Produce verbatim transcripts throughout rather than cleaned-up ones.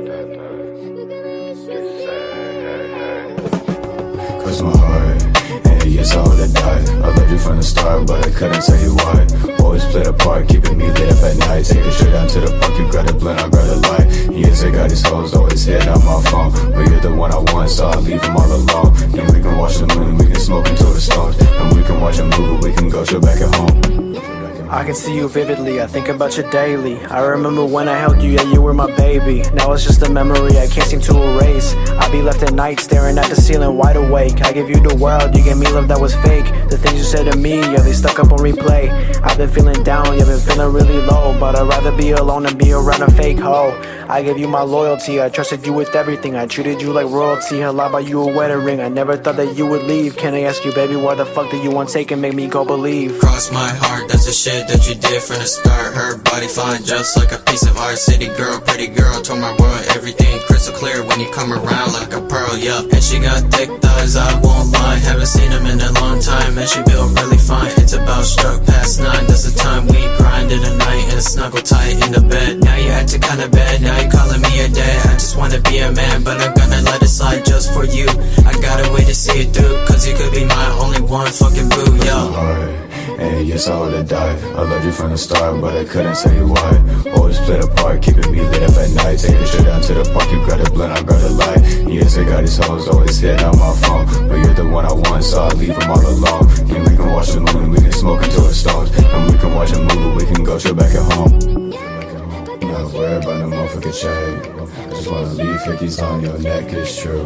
Cross my heart, and yes, I would've died. I loved you from the start, but I couldn't tell you why. Always played a part, keeping me lit up at night. Take it straight down to the park, you grab the blend, I grab the light. Yes, I got these hoes always hitting on my phone, but you're the one I want, so I leave them all alone. And we can watch the moon, we can smoke until the stones, and we can watch a movie, we can go chill back at home. I can see you vividly, I think about you daily. I remember when I held you, yeah, you were my baby. Now it's just a memory I can't seem to erase. I'll be left at night staring at the ceiling wide awake. I gave you the world, you gave me love that was fake. The things you said to me, yeah, they stuck up on replay. I've been feeling down, yeah, been feeling really low, but I'd rather be alone than be around a fake hoe. I gave you my loyalty, I trusted you with everything. I treated you like royalty, I lied about you a wedding ring. I never thought that you would leave. Can I ask you, baby, why the fuck did you want to take and make me go believe? Cross my heart, that's the shit that you did from the start. Her body fine, just like a piece of art. City girl, pretty girl, told my world everything crystal clear when you come around like a pearl, yeah. And she got thick thighs, I won't lie. Haven't seen them in a long time, and she built really fine. It's about struck past nine, that's the time we grinded a night and snuggle tight in the bed. Now you acting kinda bad, now you calling me a dad. I just wanna be a man, but I'm gonna let it slide just for you. I gotta wait to see it through, cause you could be my only one fucking boo, yo. And yes, I would've died. I loved you from the start, but I couldn't tell you why. Always played a part, keeping me lit up at night. Take it straight down to the park, you grab the blend, I grab the light. Yes, I got these hoes always hitting on my phone, but you're the one I want, so I leave them all alone. And we can watch the moon, we can smoke until it stones, and we can watch a movie, we can go chill back at home. Not worried about no motherfucking shade. I just wanna leave hickeys on your neck, it's true.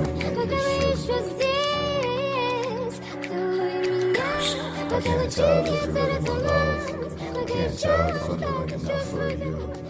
I can't tell if you're really my love. I can't tell if I'm doing enough for you.